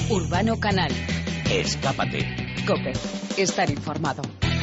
Urbano Canal. Escápate. COPE. Estar informado.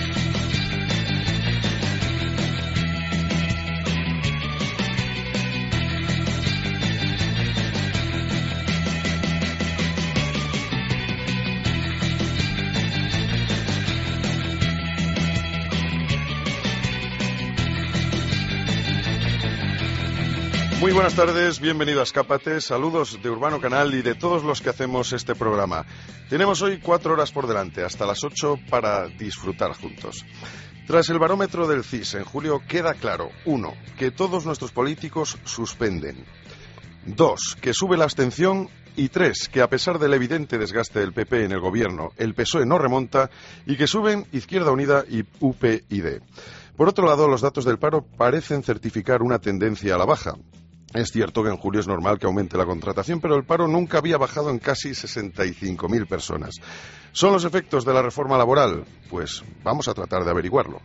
Muy buenas tardes, bienvenido a Escápate, saludos de Urbano Canal y de todos los que hacemos este programa. Tenemos hoy 4 horas por delante, hasta las 8 para disfrutar juntos. Tras el barómetro del CIS en julio queda claro, 1, que todos nuestros políticos suspenden, 2, que sube la abstención y 3, que a pesar del evidente desgaste del PP en el gobierno, el PSOE no remonta y que suben Izquierda Unida y UPyD. Por otro lado, los datos del paro parecen certificar una tendencia a la baja. Es cierto que en julio es normal que aumente la contratación, pero el paro nunca había bajado en casi 65.000 personas. ¿Son los efectos de la reforma laboral? Pues vamos a tratar de averiguarlo.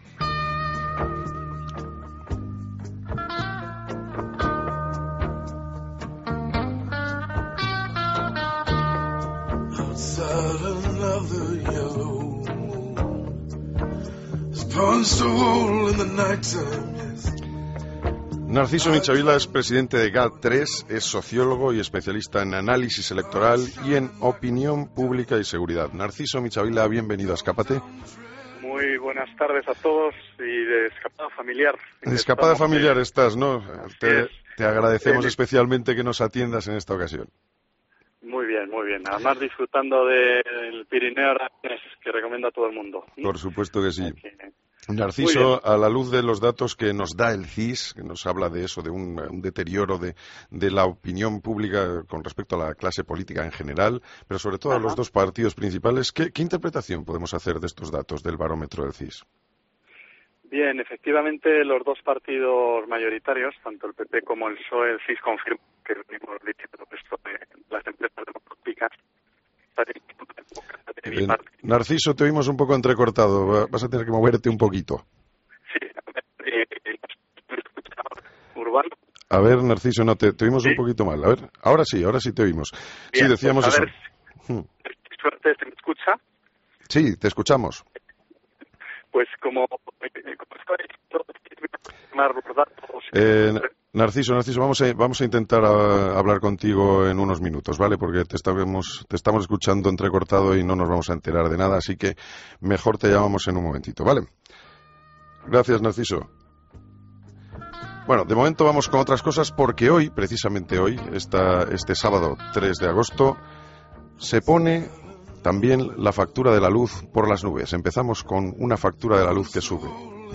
Narciso Michavila es presidente de GAT3, es sociólogo y especialista en análisis electoral y en opinión pública y seguridad. Narciso Michavila, bienvenido a Escápate. Muy buenas tardes a todos y de Escapada Familiar. Escapada Familiar estás, ¿no? Te agradecemos especialmente que nos atiendas en esta ocasión. Muy bien, muy bien. Además disfrutando del Pirineo Aragonés, que recomiendo a todo el mundo. Por supuesto que sí. Narciso, a la luz de los datos que nos da el CIS, que nos habla de eso, de un deterioro de la opinión pública con respecto a la clase política en general, pero sobre todo a los dos partidos principales, ¿qué interpretación podemos hacer de estos datos del barómetro del CIS? Bien, efectivamente los dos partidos mayoritarios, tanto el PP como el PSOE, el CIS confirma que venimos diciendo esto de las empresas democráticas. Narciso, te oímos un poco entrecortado. Vas a tener que moverte un poquito. Sí. Urbano. A ver, Narciso, no, te oímos un poquito mal. A ver, ahora sí te oímos. Bien, sí, decíamos pues eso. ¿Suerte se me escucha? Sí, te escuchamos. Pues como Narciso, vamos a intentar hablar contigo en unos minutos, ¿vale? Porque te estamos escuchando entrecortado y no nos vamos a enterar de nada, así que mejor te llamamos en un momentito, ¿vale? Gracias, Narciso. Bueno, de momento vamos con otras cosas porque hoy, precisamente hoy, este sábado 3 de agosto, se pone también la factura de la luz por las nubes. Empezamos con una factura de la luz que sube.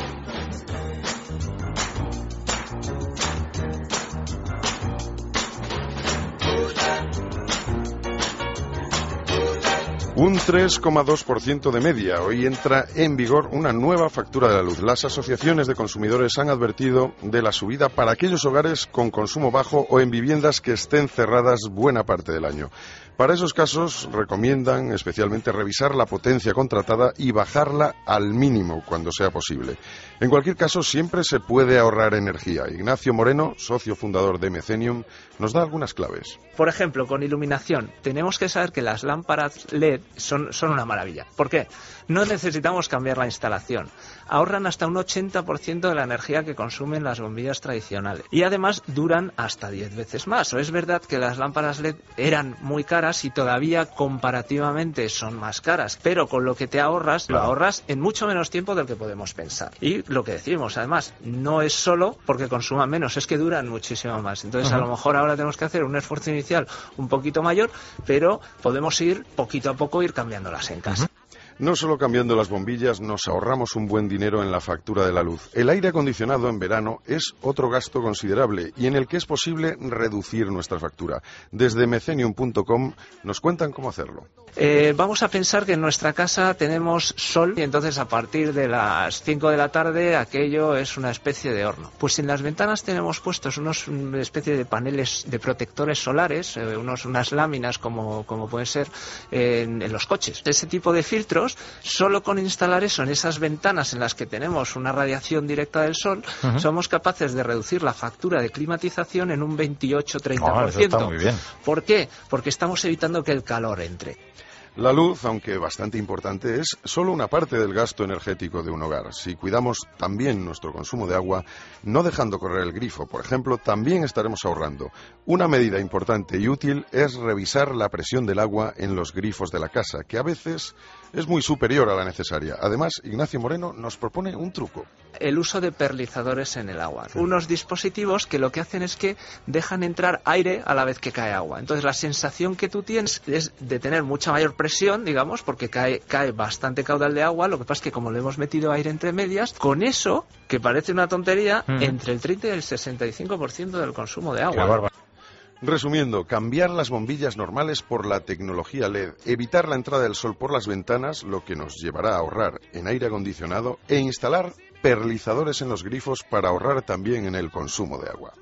Un 3,2% de media. Hoy entra en vigor una nueva factura de la luz. Las asociaciones de consumidores han advertido de la subida para aquellos hogares con consumo bajo o en viviendas que estén cerradas buena parte del año. Para esos casos recomiendan especialmente revisar la potencia contratada y bajarla al mínimo cuando sea posible. En cualquier caso, siempre se puede ahorrar energía. Ignacio Moreno, socio fundador de Mecenium, nos da algunas claves. Por ejemplo, con iluminación, tenemos que saber que las lámparas LED son una maravilla. ¿Por qué? No necesitamos cambiar la instalación. Ahorran hasta un 80% de la energía que consumen las bombillas tradicionales. Y además duran hasta 10 veces más. O es verdad que las lámparas LED eran muy caras y todavía comparativamente son más caras. Pero con lo que te ahorras, lo ahorras en mucho menos tiempo del que podemos pensar. Y lo que decimos, además, no es solo porque consuman menos, es que duran muchísimo más. Entonces, a lo mejor ahora tenemos que hacer un esfuerzo inicial un poquito mayor, pero podemos ir poquito a poco ir cambiándolas en casa. No solo cambiando las bombillas nos ahorramos un buen dinero en la factura de la luz. El aire acondicionado en verano es otro gasto considerable y en el que es posible reducir nuestra factura. Desde mecenium.com nos cuentan cómo hacerlo. Vamos a pensar que en nuestra casa tenemos sol y entonces a partir de las 5 de la tarde aquello es una especie de horno. Pues en las ventanas tenemos puestos una especie de paneles de protectores solares, unas láminas como pueden ser en los coches. Ese tipo de filtros nosotros, solo con instalar eso en esas ventanas en las que tenemos una radiación directa del sol, somos capaces de reducir la factura de climatización en un 28-30%. Eso está muy bien. ¿Por qué? Porque estamos evitando que el calor entre. La luz, aunque bastante importante, es solo una parte del gasto energético de un hogar. Si cuidamos también nuestro consumo de agua, no dejando correr el grifo, por ejemplo, también estaremos ahorrando. Una medida importante y útil es revisar la presión del agua en los grifos de la casa, que a veces es muy superior a la necesaria. Además, Ignacio Moreno nos propone un truco. El uso de perlizadores en el agua. Unos dispositivos que lo que hacen es que dejan entrar aire a la vez que cae agua. Entonces la sensación que tú tienes es de tener mucha mayor presión, digamos, porque cae bastante caudal de agua. Lo que pasa es que como le hemos metido aire entre medias, con eso, que parece una tontería, entre el 30 y el 65% del consumo de agua. Resumiendo, cambiar las bombillas normales por la tecnología LED, evitar la entrada del sol por las ventanas, lo que nos llevará a ahorrar en aire acondicionado, e instalar perlizadores en los grifos para ahorrar también en el consumo de agua.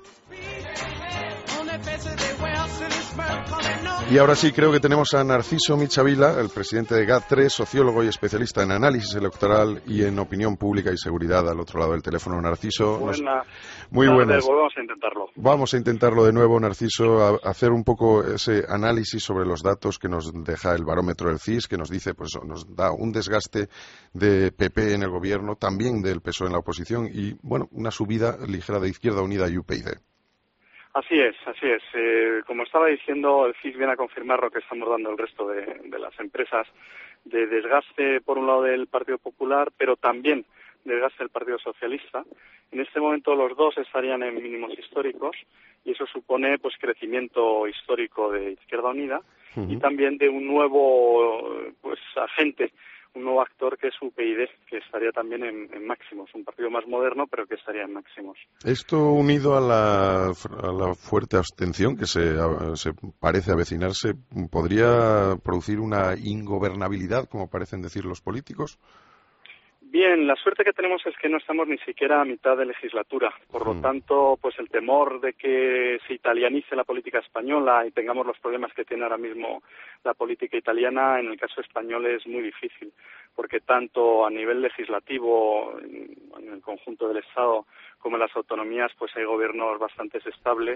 Y ahora sí, creo que tenemos a Narciso Michavila, el presidente de GAT3, sociólogo y especialista en análisis electoral y en opinión pública y seguridad, al otro lado del teléfono. Narciso, muy buenas. Vamos a intentarlo. Vamos a intentarlo de nuevo, Narciso, a hacer un poco ese análisis sobre los datos que nos deja el barómetro del CIS, que nos dice, pues nos da un desgaste de PP en el gobierno, también del PSOE en la oposición y, bueno, una subida ligera de Izquierda Unida y UPyD. Así es. Como estaba diciendo, el CIS viene a confirmar lo que estamos dando el resto de las empresas, de desgaste por un lado del Partido Popular, pero también desgaste del Partido Socialista. En este momento los dos estarían en mínimos históricos y eso supone pues crecimiento histórico de Izquierda Unida y también de un nuevo agente, un nuevo actor que es UPyD, que estaría también en máximos, un partido más moderno, pero que estaría en máximos. Esto unido a la fuerte abstención que se parece avecinarse, ¿podría producir una ingobernabilidad, como parecen decir los políticos? Bien, la suerte que tenemos es que no estamos ni siquiera a mitad de legislatura. Por lo tanto, pues el temor de que se italianice la política española y tengamos los problemas que tiene ahora mismo la política italiana, en el caso español es muy difícil, porque tanto a nivel legislativo, en el conjunto del Estado, como en las autonomías, pues hay gobiernos bastante estables,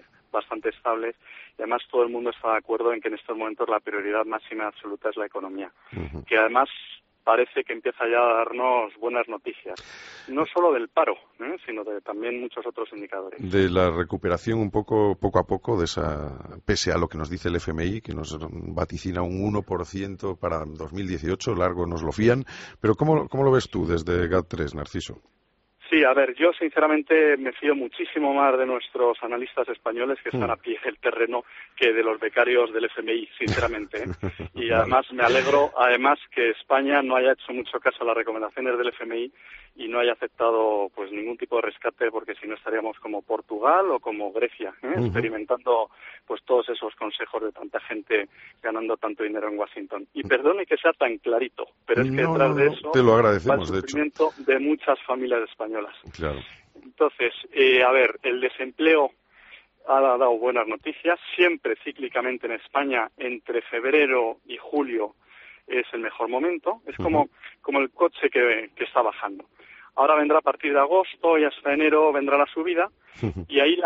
y además todo el mundo está de acuerdo en que en estos momentos la prioridad máxima absoluta es la economía, que además parece que empieza ya a darnos buenas noticias, no solo del paro, sino de también muchos otros indicadores. De la recuperación un poco a poco, de esa, pese a lo que nos dice el FMI, que nos vaticina un 1% para 2018, largo nos lo fían, pero ¿cómo lo ves tú desde GAT3, Narciso? Sí, a ver, yo sinceramente me fío muchísimo más de nuestros analistas españoles que están a pie del terreno que de los becarios del FMI, sinceramente. Y además me alegro, que España no haya hecho mucho caso a las recomendaciones del FMI y no haya aceptado pues ningún tipo de rescate, porque si no estaríamos como Portugal o como Grecia, experimentando pues todos esos consejos de tanta gente ganando tanto dinero en Washington. Y perdone que sea tan clarito, pero es que detrás de eso te lo agradecemos, va el sufrimiento de muchas familias españolas. Claro. Entonces, el desempleo ha dado buenas noticias. Siempre cíclicamente en España, entre febrero y julio es el mejor momento. Es como el coche que está bajando. Ahora vendrá a partir de agosto y hasta enero vendrá la subida y ahí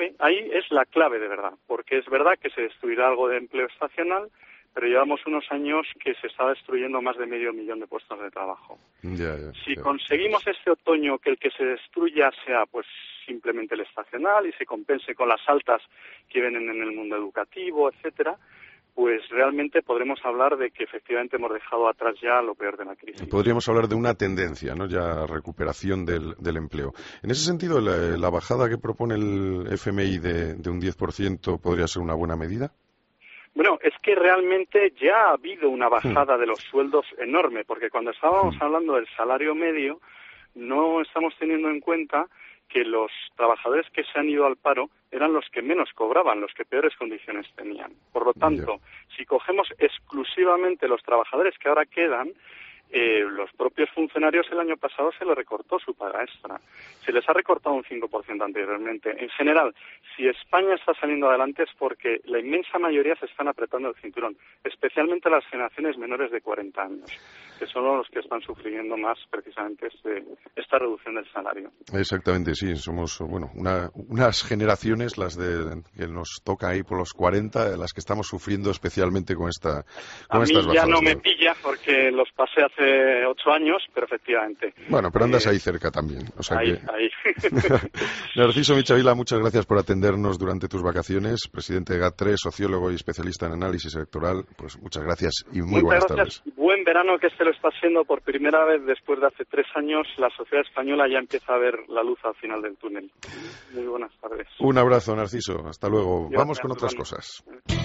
es la clave de verdad, porque es verdad que se destruirá algo de empleo estacional, pero llevamos unos años que se está destruyendo más de 500.000 de puestos de trabajo. Si conseguimos este otoño que el que se destruya sea pues simplemente el estacional y se compense con las altas que vienen en el mundo educativo, etcétera, pues realmente podremos hablar de que efectivamente hemos dejado atrás ya lo peor de la crisis. Podríamos hablar de una tendencia, ¿no? Ya recuperación del empleo. En ese sentido, la bajada que propone el FMI de un 10% podría ser una buena medida. Bueno, es que realmente ya ha habido una bajada de los sueldos enorme, porque cuando estábamos hablando del salario medio, no estamos teniendo en cuenta que los trabajadores que se han ido al paro eran los que menos cobraban, los que peores condiciones tenían. Por lo tanto, si cogemos exclusivamente los trabajadores que ahora quedan, los propios funcionarios el año pasado se les recortó su paga extra. Se les ha recortado un 5% anteriormente. En general, si España está saliendo adelante es porque la inmensa mayoría se están apretando el cinturón, especialmente las generaciones menores de 40 años, que son los que están sufriendo más precisamente esta reducción del salario. Exactamente, sí. Somos, bueno, unas generaciones, las que nos toca ahí por los 40, las que estamos sufriendo especialmente con estas bajadas. A mí ya no me pilla porque los pasé hace 8 años, pero efectivamente. Bueno, pero andas ahí cerca también. O sea ahí. Narciso Michavila, muchas gracias por atendernos durante tus vacaciones. Presidente de GAT3, sociólogo y especialista en análisis electoral. Pues muchas gracias y muy buenas tardes. Buen verano, que lo está haciendo por primera vez después de hace 3 años. La sociedad española ya empieza a ver la luz al final del túnel. Muy buenas tardes. Un abrazo, Narciso. Hasta luego. Gracias, vamos con otras cosas.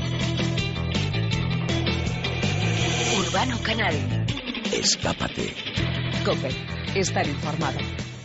Urbano Canal. Escápate. COPE. Estar informado.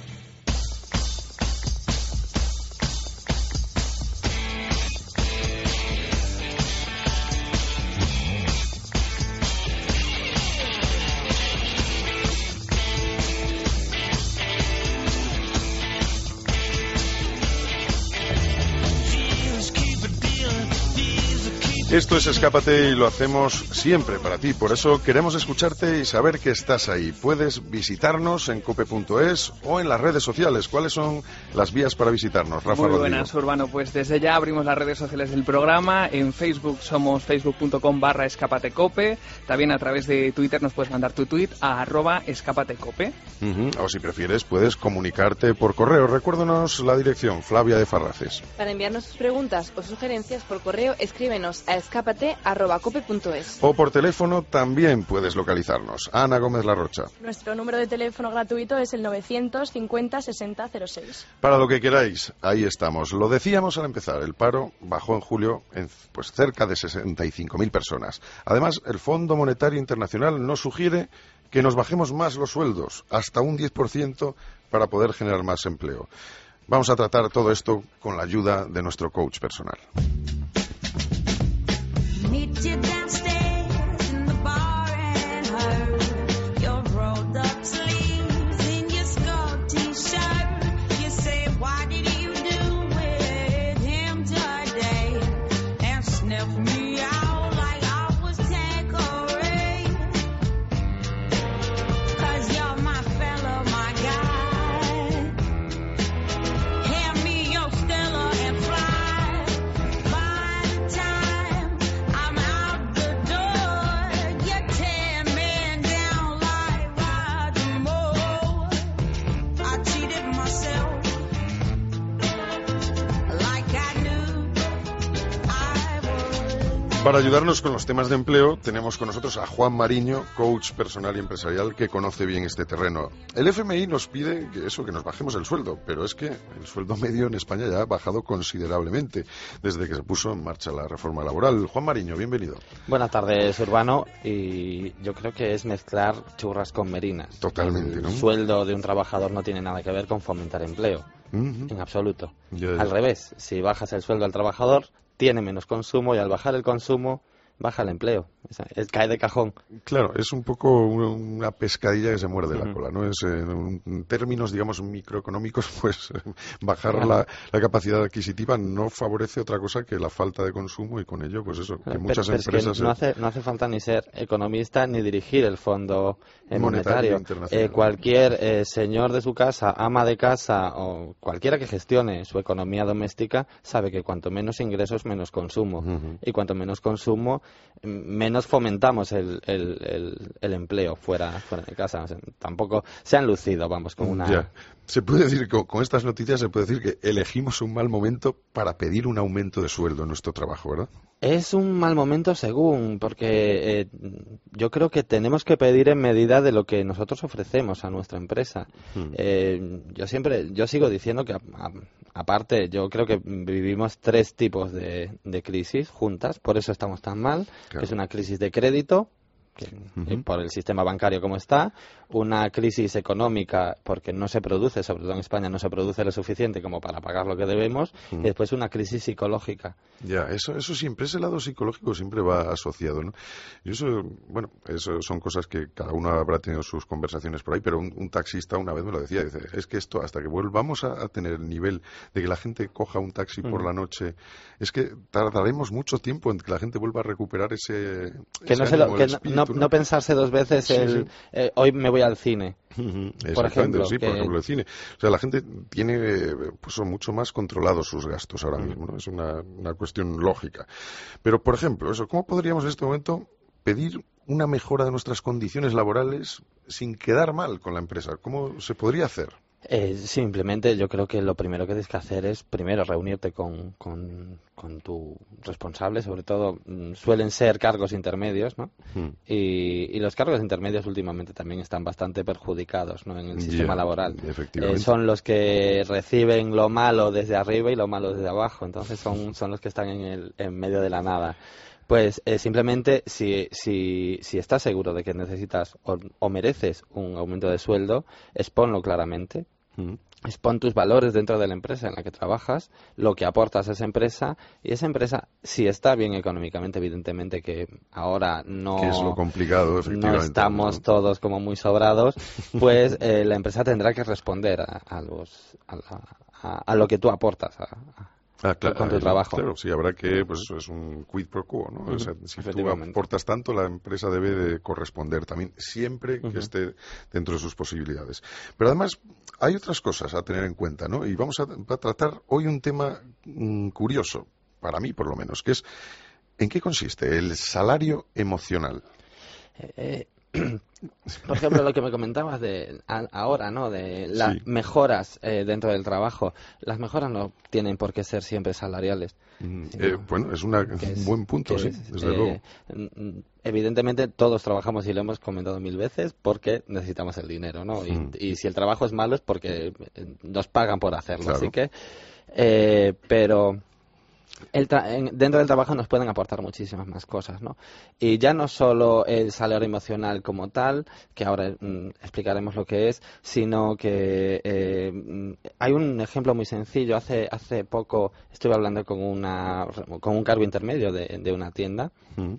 Esto es Escápate y lo hacemos siempre para ti. Por eso queremos escucharte y saber que estás ahí. Puedes visitarnos en cope.es o en las redes sociales. ¿Cuáles son las vías para visitarnos, Rafa Rodrigo? Muy buenas, Urbano. Pues desde ya abrimos las redes sociales del programa. En Facebook somos facebook.com/escapatecope. También a través de Twitter nos puedes mandar tu tweet a @escapatecope. O si prefieres, puedes comunicarte por correo. Recuérdanos la dirección, Flavia de Farraces. Para enviarnos tus preguntas o sugerencias por correo, escríbenos a escapate@cope.es. O por teléfono también puedes localizarnos. Ana Gómez Larrocha. Nuestro número de teléfono gratuito es el 950 60 06. Para lo que queráis, ahí estamos. Lo decíamos al empezar, el paro bajó en julio en cerca de 65.000 personas. Además, el Fondo Monetario Internacional nos sugiere que nos bajemos más los sueldos, hasta un 10%, para poder generar más empleo. Vamos a tratar todo esto con la ayuda de nuestro coach personal. Para ayudarnos con los temas de empleo, tenemos con nosotros a Juan Mariño, coach personal y empresarial, que conoce bien este terreno. El FMI nos pide que nos bajemos el sueldo, pero es que el sueldo medio en España ya ha bajado considerablemente desde que se puso en marcha la reforma laboral. Juan Mariño, bienvenido. Buenas tardes, Urbano, y yo creo que es mezclar churras con merinas. Totalmente, ¿no? El sueldo de un trabajador no tiene nada que ver con fomentar empleo, en absoluto. Ya. Al revés, si bajas el sueldo al trabajador, tiene menos consumo y al bajar el consumo, baja el empleo. Cae de cajón. Claro, es un poco una pescadilla que se muerde la cola, ¿no? Es, en términos, digamos, microeconómicos, pues bajar la capacidad adquisitiva no favorece otra cosa que la falta de consumo y con ello, pues eso, que muchas empresas... Es que no hace falta ni ser economista ni dirigir el Fondo Monetario. Cualquier señor de su casa, ama de casa o cualquiera que gestione su economía doméstica sabe que cuanto menos ingresos, menos consumo. Y cuanto menos consumo, menos fomentamos el empleo fuera de casa. O sea, tampoco se han lucido, vamos, con una... Ya. Se puede decir, con estas noticias se puede decir que elegimos un mal momento para pedir un aumento de sueldo en nuestro trabajo, ¿verdad? Es un mal momento porque yo creo que tenemos que pedir en medida de lo que nosotros ofrecemos a nuestra empresa. Yo sigo diciendo que aparte yo creo que vivimos 3 tipos de crisis juntas, por eso estamos tan mal. Claro. Es una crisis de crédito, por el sistema bancario como está, una crisis económica porque no se produce, sobre todo en España, no se produce lo suficiente como para pagar lo que debemos, y después una crisis psicológica. Ya, eso siempre, ese lado psicológico siempre va asociado, ¿no? Y eso son cosas que cada uno habrá tenido sus conversaciones por ahí, pero un taxista una vez me lo decía, dice, es que esto, hasta que volvamos a tener el nivel de que la gente coja un taxi por la noche, es que tardaremos mucho tiempo en que la gente vuelva a recuperar ese no pensarse dos veces hoy me voy al cine. Por ejemplo, por ejemplo, el cine. O sea, la gente tiene son mucho más controlados sus gastos ahora mismo, ¿no? Es una cuestión lógica. Pero, por ejemplo, ¿cómo podríamos en este momento pedir una mejora de nuestras condiciones laborales sin quedar mal con la empresa? ¿Cómo se podría hacer? Simplemente yo creo que lo primero que tienes que hacer es primero reunirte con tu responsable, sobre todo suelen ser cargos intermedios, ¿no? Y los cargos intermedios últimamente también están bastante perjudicados, ¿no? En el sistema laboral. Efectivamente. Son los que reciben lo malo desde arriba y lo malo desde abajo, entonces son los que están en medio de la nada. Pues simplemente si estás seguro de que necesitas o mereces un aumento de sueldo, exponlo claramente. Expon tus valores dentro de la empresa en la que trabajas, lo que aportas a esa empresa, y esa empresa, si está bien económicamente, evidentemente que ahora no, que es lo complicado, efectivamente, no estamos todos como muy sobrados, pues la empresa tendrá que responder a lo que tú aportas con tu trabajo. Claro, sí, habrá que, pues eso es un quid pro quo, ¿no? O sea, si tú aportas tanto, la empresa debe de corresponder también, siempre que esté dentro de sus posibilidades. Pero además, hay otras cosas a tener en cuenta, ¿no? Y vamos a tratar hoy un tema curioso, para mí por lo menos, que es, ¿en qué consiste el salario emocional? Por ejemplo, lo que me comentabas ahora, ¿no? De las mejoras dentro del trabajo. Las mejoras no tienen por qué ser siempre salariales. Bueno, es un buen punto, desde luego. Evidentemente todos trabajamos, y lo hemos comentado 1000 veces, porque necesitamos el dinero, ¿no? Y si el trabajo es malo es porque nos pagan por hacerlo. Claro. Así que, pero dentro del trabajo nos pueden aportar muchísimas más cosas, ¿no? Y ya no solo el salario emocional como tal, que ahora explicaremos lo que es, sino que hay un ejemplo muy sencillo. Hace poco estuve hablando con un cargo intermedio de una tienda,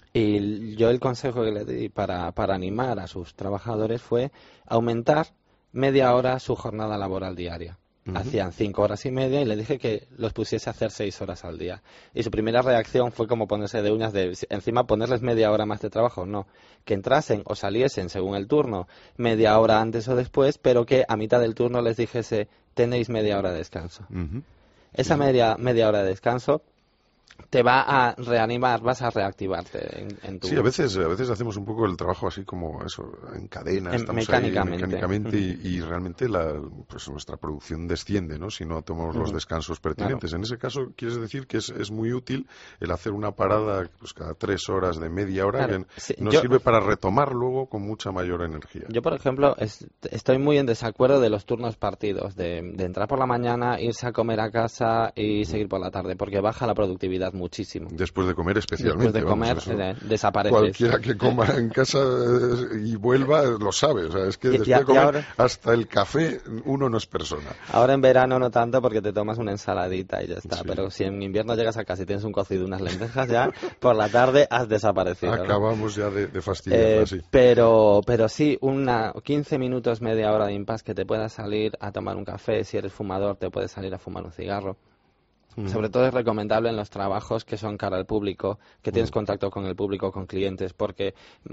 y yo el consejo que le di para animar a sus trabajadores fue aumentar media hora su jornada laboral diaria. Hacían 5 horas y media y le dije que los pusiese a hacer 6 horas al día. Y su primera reacción fue como ponerse de uñas encima ponerles media hora más de trabajo. No, que entrasen o saliesen según el turno media hora antes o después, pero que a mitad del turno les dijese, tenéis media hora de descanso. Esa media hora de descanso te va a reanimar, vas a reactivarte en tu... Sí, a veces hacemos un poco el trabajo así como eso, en cadena, estamos mecánicamente y realmente pues nuestra producción desciende, ¿no? Si no tomamos los descansos pertinentes. Claro. En ese caso, quieres decir que es muy útil el hacer una parada pues cada 3 horas de media hora, claro, que nos sirve para retomar luego con mucha mayor energía. Yo, por ejemplo, estoy muy en desacuerdo de los turnos partidos, de entrar por la mañana, irse a comer a casa y seguir por la tarde, porque baja la productividad muchísimo. Después de comer especialmente. Después de comer desapareces. Cualquiera que coma en casa y vuelva lo sabe. O sea, es que después de comer ahora, hasta el café uno no es persona. Ahora en verano no tanto porque te tomas una ensaladita y ya está. Sí. Pero si en invierno llegas a casa y tienes un cocido y unas lentejas, ya por la tarde has desaparecido. Acabamos, ¿no? Ya de fastidiar así. Pero sí, 15 minutos, media hora de impasse que te puedas salir a tomar un café. Si eres fumador, te puedes salir a fumar un cigarro. Sobre todo es recomendable en los trabajos que son cara al público, que tienes contacto con el público, con clientes, porque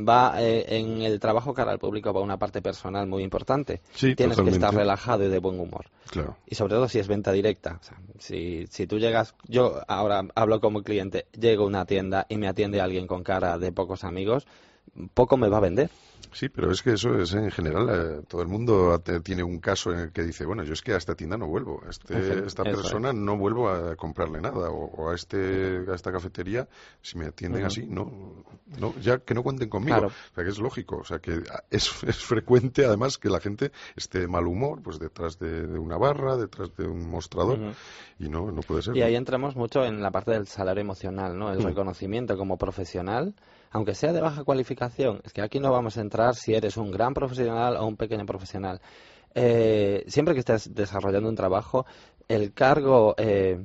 en el trabajo cara al público va una parte personal muy importante. Sí, tienes totalmente. que estar relajado y de buen humor. Claro. Y sobre todo si es venta directa. O sea, si tú llegas, yo ahora hablo como cliente, llego a una tienda y me atiende alguien con cara de pocos amigos, poco me va a vender. Sí, pero es que eso es en general, todo el mundo tiene un caso en el que dice, bueno, yo es que a esta tienda no vuelvo, a esta persona no vuelvo a comprarle nada, o a esta cafetería, si me atienden así, no, ya que no cuenten conmigo. Claro. O sea, que es lógico, o sea, que es frecuente además que la gente esté de mal humor, pues detrás de una barra, detrás de un mostrador, y no puede ser. Y ahí entramos mucho en la parte del salario emocional, ¿no? El reconocimiento como profesional, aunque sea de baja cualificación. Es que aquí no vamos a entrar si eres un gran profesional o un pequeño profesional. Siempre que estés desarrollando un trabajo, el cargo...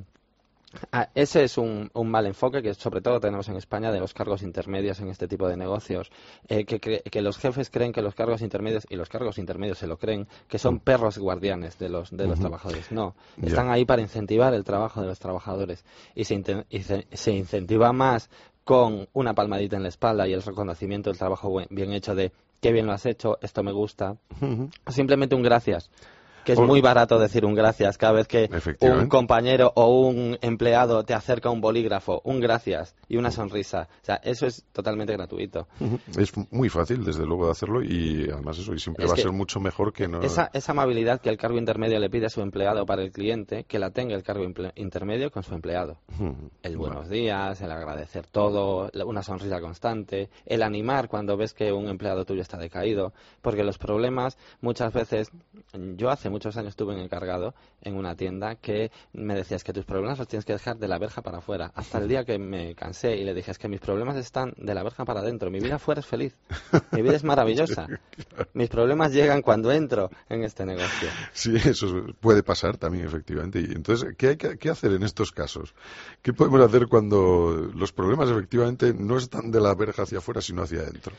ese es un mal enfoque que sobre todo tenemos en España de los cargos intermedios en este tipo de negocios, que los jefes creen que los cargos intermedios, y los cargos intermedios se lo creen, que son perros guardianes de los trabajadores. No, están ahí para incentivar el trabajo de los trabajadores, y se incentiva más con una palmadita en la espalda y el reconocimiento del trabajo bien hecho, de qué bien lo has hecho, esto me gusta, o simplemente un gracias. Que es muy barato decir un gracias cada vez que un compañero o un empleado te acerca un bolígrafo, un gracias y una sonrisa. O sea, eso es totalmente gratuito. Es muy fácil, desde luego, de hacerlo, y además eso, y siempre va a ser mucho mejor que no... Esa amabilidad que el cargo intermedio le pide a su empleado para el cliente, que la tenga el cargo intermedio con su empleado. El buenos días, el agradecer todo, una sonrisa constante, el animar cuando ves que un empleado tuyo está decaído, porque los problemas muchas veces... Yo hace muchos años estuve encargado en una tienda que me decía, es que tus problemas los tienes que dejar de la verja para afuera. Hasta el día que me cansé y le dije, es que mis problemas están de la verja para adentro. Mi vida afuera es feliz. Mi vida es maravillosa. Mis problemas llegan cuando entro en este negocio. Sí, eso puede pasar también, efectivamente. Y entonces, ¿qué hacer en estos casos? ¿Qué podemos hacer cuando los problemas efectivamente no están de la verja hacia afuera, sino hacia adentro?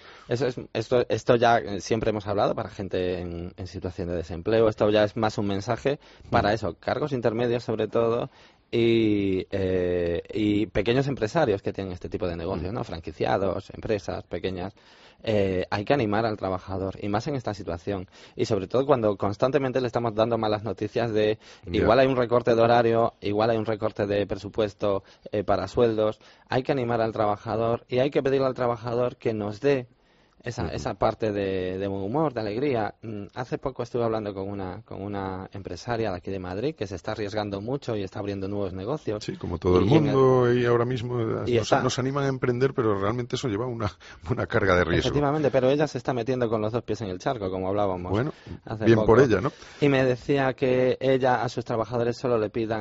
Esto ya siempre hemos hablado para gente en situación de desempleo. Esto ya es más un mensaje para eso, cargos intermedios sobre todo, y pequeños empresarios que tienen este tipo de negocios, ¿no? Franquiciados, empresas pequeñas. Hay que animar al trabajador, y más en esta situación, y sobre todo cuando constantemente le estamos dando malas noticias de igual hay un recorte de horario, igual hay un recorte de presupuesto para sueldos. Hay que animar al trabajador y hay que pedirle al trabajador que nos dé esa parte de buen humor, de alegría. Hace poco estuve hablando con una empresaria de aquí de Madrid que se está arriesgando mucho y está abriendo nuevos negocios. Sí, como todo el mundo, y ahora mismo nos animan a emprender, pero realmente eso lleva una carga de riesgo. Efectivamente, pero ella se está metiendo con los dos pies en el charco, como hablábamos. Bueno, hace bien poco. Por ella, ¿no? Y me decía que ella a sus trabajadores solo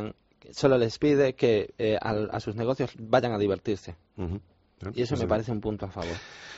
les pide que a sus negocios vayan a divertirse. Y eso me parece un punto a favor.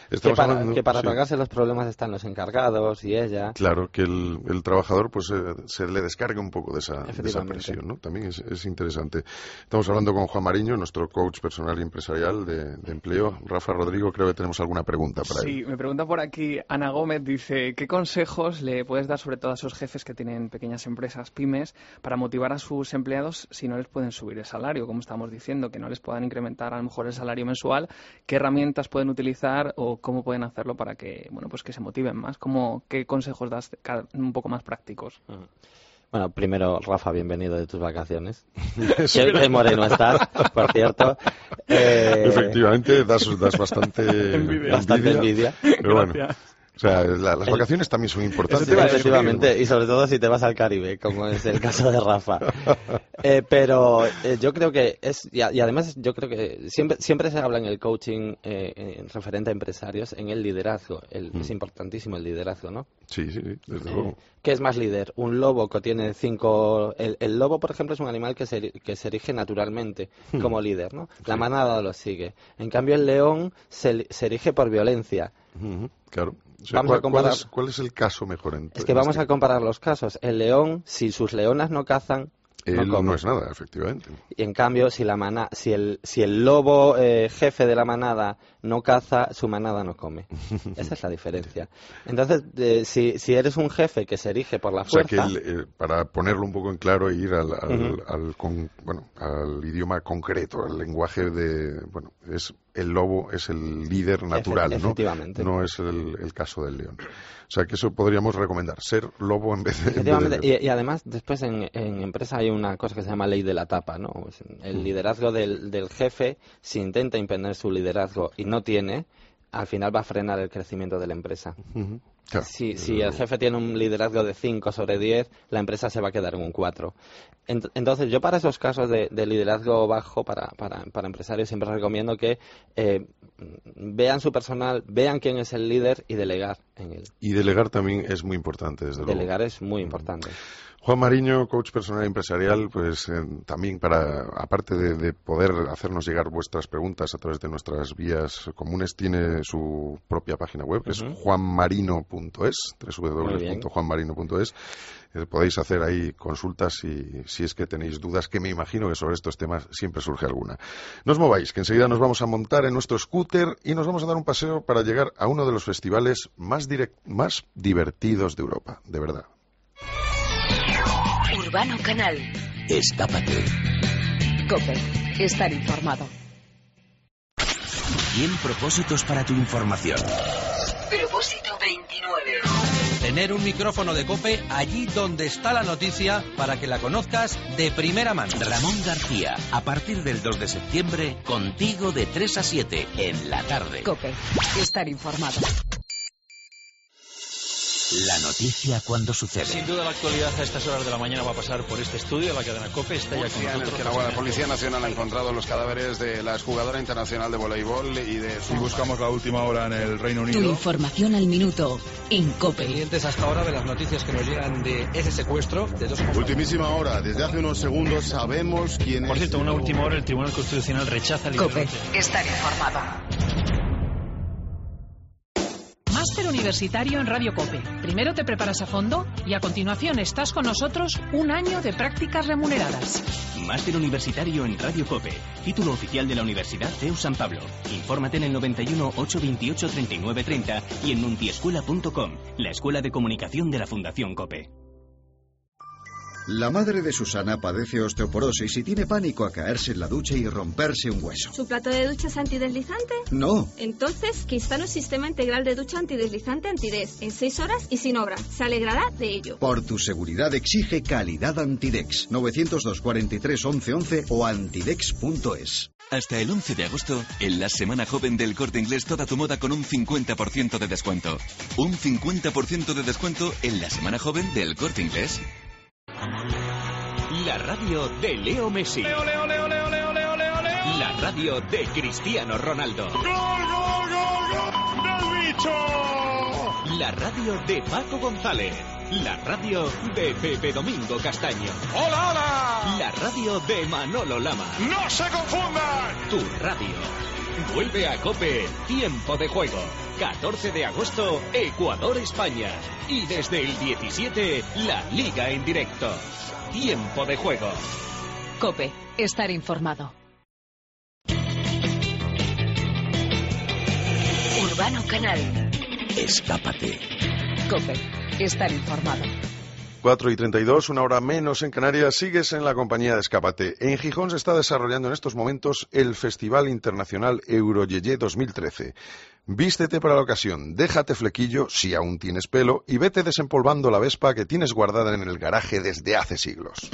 Que para tragarse los problemas están los encargados y ella. Claro, que el trabajador pues se le descargue un poco de esa presión, ¿no? También es interesante. Estamos hablando con Juan Mariño, nuestro coach personal y empresarial de empleo. Rafa, Rodrigo, creo que tenemos alguna pregunta para él. Sí, me pregunta por aquí Ana Gómez, dice, ¿qué consejos le puedes dar sobre todo a esos jefes que tienen pequeñas empresas, pymes, para motivar a sus empleados si no les pueden subir el salario, como estamos diciendo, que no les puedan incrementar a lo mejor el salario mensual? ¿Qué herramientas pueden utilizar o cómo pueden hacerlo para que, bueno, pues que se motiven más? ¿Qué consejos das un poco más prácticos? Bueno, primero, Rafa, bienvenido de tus vacaciones. Qué moreno estás, por cierto. Efectivamente, das bastante envidia. Pero bueno. O sea, las vacaciones también son importantes. Efectivamente, y sobre todo si te vas al Caribe, como es el caso de Rafa. Pero yo creo que y además yo creo que siempre se habla en el coaching referente a empresarios en el liderazgo. Es importantísimo el liderazgo, ¿no? Sí, desde luego. ¿Qué es más líder? Un lobo que tiene 5... El lobo, por ejemplo, es un animal que se erige naturalmente como líder, ¿no? La manada lo sigue. En cambio, el león se erige por violencia. Claro. O sea, ¿cuál es el caso mejor? Vamos a comparar los casos. El león, si sus leonas no cazan, no es nada, efectivamente. Y en cambio, si el lobo jefe de la manada no caza, su manada no come. Esa es la diferencia. Entonces, si eres un jefe que se erige por la fuerza... O sea, que para ponerlo un poco en claro e ir al idioma concreto, al lenguaje el lobo es el líder natural, ¿no? Efectivamente. No es el caso del león. O sea, que eso podríamos recomendar, ser lobo en vez de... Efectivamente, y además después en empresa hay una cosa que se llama ley de la tapa, ¿no? El liderazgo del jefe, si intenta imponer su liderazgo y no tiene, al final va a frenar el crecimiento de la empresa. Claro. Si el jefe tiene un liderazgo de 5 sobre 10, la empresa se va a quedar en un 4. Entonces, yo para esos casos de liderazgo bajo, para empresarios, siempre recomiendo que vean su personal, vean quién es el líder y delegar en él. Y delegar también es muy importante, desde luego. Delegar es muy importante. Juan Mariño, coach personal empresarial, pues también aparte de poder hacernos llegar vuestras preguntas a través de nuestras vías comunes, tiene su propia página web, que es juanmarino.es, www.juanmarino.es. Podéis hacer ahí consultas si es que tenéis dudas, que me imagino que sobre estos temas siempre surge alguna. No os mováis, que enseguida nos vamos a montar en nuestro scooter y nos vamos a dar un paseo para llegar a uno de los festivales más divertidos de Europa, de verdad. Urbano Canal. Escápate. COPE. Estar informado. 100 propósitos para tu información. Propósito 29. Tener un micrófono de COPE allí donde está la noticia para que la conozcas de primera mano. Ramón García, a partir del 2 de septiembre, contigo de 3 a 7 en la tarde. COPE. Estar informado. La noticia cuando sucede. Sin duda la actualidad a estas horas de la mañana va a pasar por este estudio, la cadena COPE está ya con nosotros. La Policía Nacional ha encontrado los cadáveres de la exjugadora internacional de voleibol y de su... Y buscamos la última hora en el Reino Unido. Tu información al minuto en COPE. Pendientes hasta ahora de las noticias que nos llegan de ese secuestro de dos... Ultimísima hora, desde hace unos segundos sabemos quién es... Por cierto, una última hora, el Tribunal Constitucional rechaza el... COPE. Estar informado. Máster universitario en Radio COPE. Primero te preparas a fondo y a continuación estás con nosotros un año de prácticas remuneradas. Máster universitario en Radio COPE. Título oficial de la Universidad CEU San Pablo. Infórmate en el 91 828 3930 y en nuntiescuela.com, la escuela de comunicación de la Fundación COPE. La madre de Susana padece osteoporosis y tiene pánico a caerse en la ducha y romperse un hueso. ¿Su plato de ducha es antideslizante? No. Entonces, que instale un sistema integral de ducha antideslizante Antidex en 6 horas y sin obra. Se alegrará de ello. Por tu seguridad exige calidad Antidex. 902 43 11 11 o antidex.es. Hasta el 11 de agosto, en la Semana Joven del Corte Inglés, toda tu moda con un 50% de descuento. Un 50% de descuento en la Semana Joven del Corte Inglés. La radio de Leo Messi. Leo, Leo, Leo, Leo, Leo, Leo, Leo, Leo. La radio de Cristiano Ronaldo. ¡Gol, gol, gol, gol del bicho! La radio de Paco González. La radio de Pepe Domingo Castaño. ¡Hola, hola! La radio de Manolo Lama. ¡No se confundan! Tu radio. Vuelve a COPE, Tiempo de Juego. 14 de agosto, Ecuador-España. Y desde el 17, la Liga en directo. Tiempo de Juego. COPE. Estar informado. Urbano Canal. Escápate. COPE. Estar informado. 4:32, una hora menos en Canarias, sigues en la compañía de Escápate. En Gijón se está desarrollando en estos momentos el Festival Internacional Euroyeye 2013. Vístete para la ocasión, déjate flequillo si aún tienes pelo y vete desempolvando la Vespa que tienes guardada en el garaje desde hace siglos.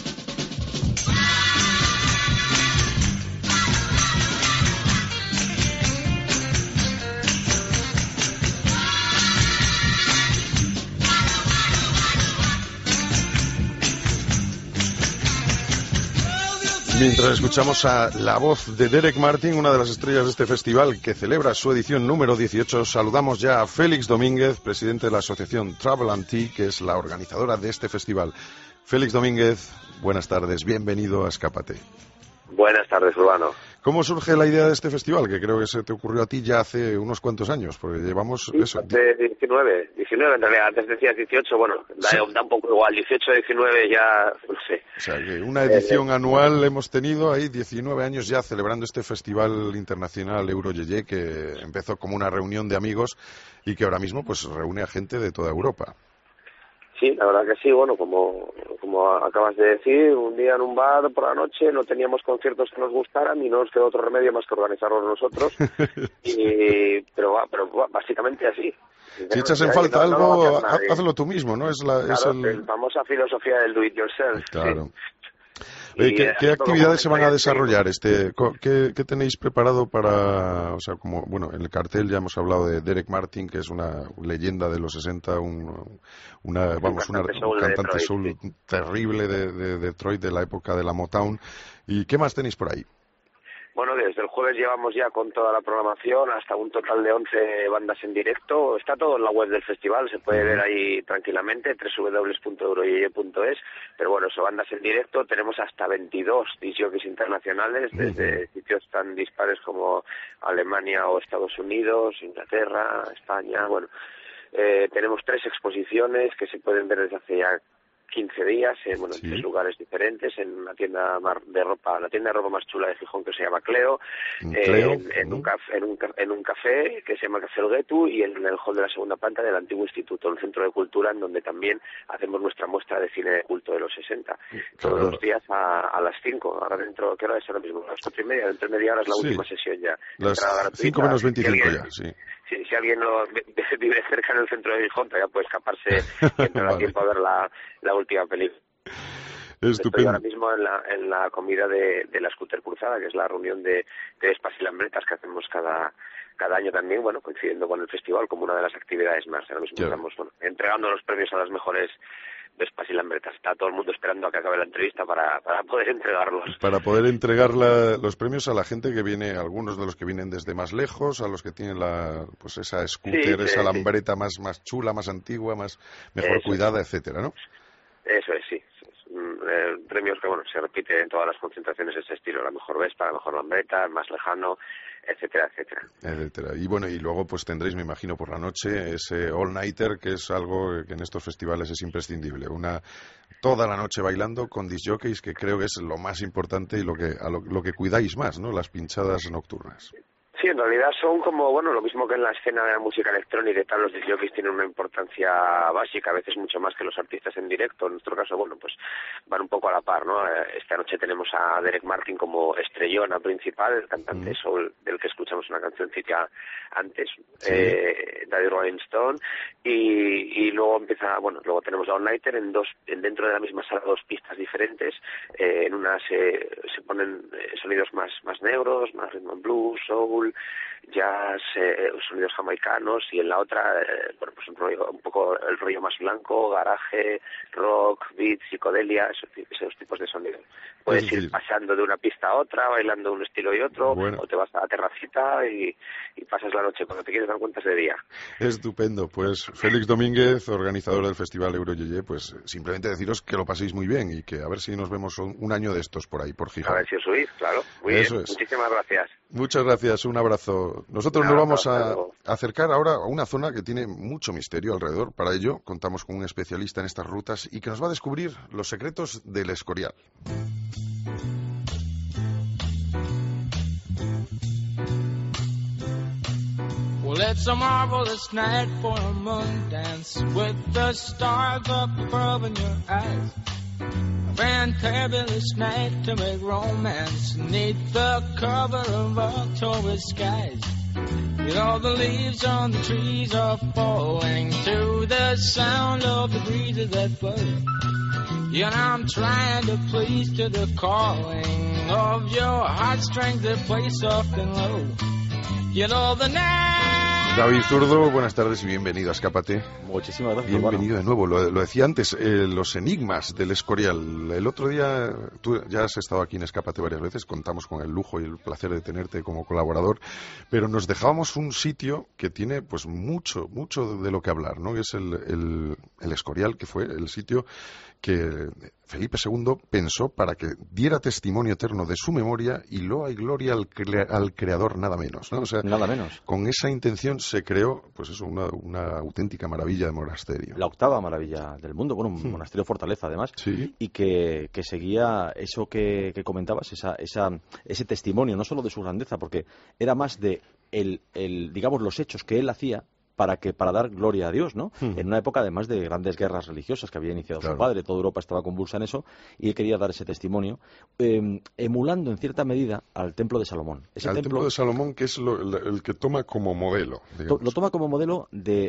Mientras escuchamos a la voz de Derek Martin, una de las estrellas de este festival que celebra su edición número 18, saludamos ya a Félix Domínguez, presidente de la asociación Travel & Tea, que es la organizadora de este festival. Félix Domínguez, buenas tardes, bienvenido a Escápate. Buenas tardes, Urbano. ¿Cómo surge la idea de este festival? Que creo que se te ocurrió a ti ya hace unos cuantos años, porque llevamos eso. Hace 19 en realidad, antes decías 18, bueno, da un poco igual, 18, 19 ya, no sé. O sea, que una edición anual hemos tenido ahí 19 años ya celebrando este Festival Internacional Euroyeye, que empezó como una reunión de amigos y que ahora mismo pues reúne a gente de toda Europa. Sí, la verdad que sí, bueno, como acabas de decir, un día en un bar por la noche no teníamos conciertos que nos gustaran y no nos quedó otro remedio más que organizarlos nosotros, pero básicamente así. Si echas en falta algo, hazlo tú mismo, ¿no? Claro, la famosa filosofía del do it yourself. Claro. Sí. ¿Qué actividades se van a desarrollar? ¿Qué tenéis preparado para, o sea, como, bueno, en el cartel ya hemos hablado de Derek Martin, que es una leyenda de los 60, un cantante soul terrible de Detroit, de la época de la Motown. ¿Y qué más tenéis por ahí? Bueno, desde el jueves llevamos ya con toda la programación hasta un total de 11 bandas en directo. Está todo en la web del festival, se puede ver ahí tranquilamente, www.euroyeye.es. Pero bueno, son bandas en directo. Tenemos hasta 22 discjockeys internacionales, desde sitios tan dispares como Alemania o Estados Unidos, Inglaterra, España. Bueno, tenemos 3 exposiciones que se pueden ver desde hace ya 15 días en 3 lugares diferentes, en una tienda de ropa, la tienda de ropa más chula de Gijón, que se llama Cleo, en un café que se llama Café El Guetu, y en el hall de la segunda planta del antiguo instituto, el centro de cultura, en donde también hacemos nuestra muestra de cine de culto de los 60, todos los días a las 5, ahora dentro, ¿qué hora es ahora mismo? A las 4:30, dentro de media hora es la última sesión ya. Las 5 menos 25 ya, sí. Si alguien no vive cerca en el centro de Gijón, todavía puede escaparse y entrar a tiempo a ver la última película. Estupendo. Estoy ahora mismo en la comida de la Scooter Cruzada, que es la reunión de Espacilambretas que hacemos cada año también, bueno, coincidiendo con el festival como una de las actividades más. Ahora mismo estamos entregando los premios a las mejores Vespas y Lambretas. Está todo el mundo esperando a que acabe la entrevista para poder entregarlos. Para poder entregar los premios a la gente que viene, algunos de los que vienen desde más lejos, a los que tienen esa scooter, esa lambreta más chula, más antigua, mejor cuidada, etcétera, ¿no? Eso es, sí. Premios que, se repiten en todas las concentraciones de ese estilo. La mejor Vespa, la mejor lambreta, el más lejano, etcétera, etcétera. Y bueno, y luego pues tendréis, me imagino, por la noche ese all-nighter, que es algo que en estos festivales es imprescindible. Toda la noche bailando con disc jockeys, que creo que es lo más importante y lo que cuidáis más, ¿no? Las pinchadas nocturnas. Sí, en realidad son como, lo mismo que en la escena de la música electrónica y tal, los disc jockeys tienen una importancia básica, a veces mucho más que los artistas en directo. En nuestro caso, pues van un poco a la par, ¿no? Esta noche tenemos a Derek Martin como estrellona principal, el cantante soul del que escuchamos una cancioncita antes, Daddy Rolling Stone, y luego luego tenemos a All Nighter dentro de la misma sala, 2 pistas diferentes. En una se ponen sonidos más negros, más rhythm and blues, soul, jazz, sonidos jamaicanos, y en la otra pues un poco el rollo más blanco, garaje, rock, beat, psicodelia, esos tipos de sonidos. Puedes ir pasando de una pista a otra, bailando un estilo y otro, o te vas a la terracita y pasas la noche cuando te quieres dar cuenta de día. Estupendo. Pues Félix Domínguez, organizador del Festival Euroyeye, pues simplemente deciros que lo paséis muy bien y que a ver si nos vemos un año de estos por ahí, por Gijón. A ver si os subís, claro. Muy bien. Muchísimas gracias. Muchas gracias, un abrazo. Nosotros nos vamos a acercar ahora a una zona que tiene mucho misterio alrededor. Para ello contamos con un especialista en estas rutas y que nos va a descubrir los secretos del Escorial. Well, it's a marvelous night for a moon dance with the stars up above in your eyes. A fantabulous night to make romance neath the cover of October skies. You know the leaves on the trees are falling to the sound of the breezes that blow. You know I'm trying to please to the calling of your heartstrings that play soft and low. You know the night. David Zurdo, buenas tardes y bienvenido a Escápate. Muchísimas gracias. Bienvenido de nuevo. Lo decía antes, los enigmas del Escorial. El otro día, tú ya has estado aquí en Escápate varias veces, contamos con el lujo y el placer de tenerte como colaborador, pero nos dejábamos un sitio que tiene pues mucho de lo que hablar, ¿no? Es el Escorial, que fue el sitio que Felipe II pensó para que diera testimonio eterno de su memoria y loa y gloria al creador, nada menos, ¿no? O sea, nada menos. Con esa intención se creó, pues eso, una auténtica maravilla de monasterio. La octava maravilla del mundo, un monasterio fortaleza además, y que seguía eso que comentabas, ese testimonio, no solo de su grandeza, porque era más de digamos los hechos que él hacía, para dar gloria a Dios, ¿no? En una época además de grandes guerras religiosas que había iniciado su padre, toda Europa estaba convulsa en eso, y él quería dar ese testimonio, emulando en cierta medida al Templo de Salomón. Al Templo de Salomón, que es el que toma como modelo, digamos. Lo toma como modelo de